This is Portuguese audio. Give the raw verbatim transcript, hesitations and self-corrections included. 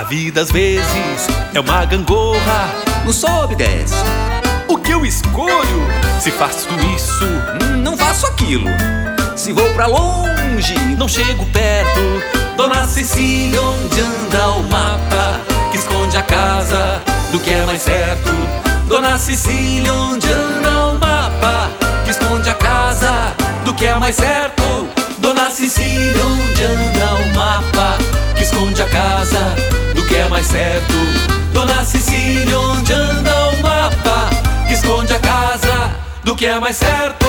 vida às vezes é uma gangorra, não sobe e desce. O que eu escolho? Se faço isso, não faço aquilo. Se vou pra longe, não chego perto. Dona Cecília, onde anda o mapa que esconde a casa do que é mais certo? Dona Cecília, onde anda o mapa que esconde a casa do que é mais certo? Dona Cecília, onde anda o mapa que esconde a casa do que é mais certo? Dona Cecília, onde anda o mapa que esconde a casa do que é mais certo?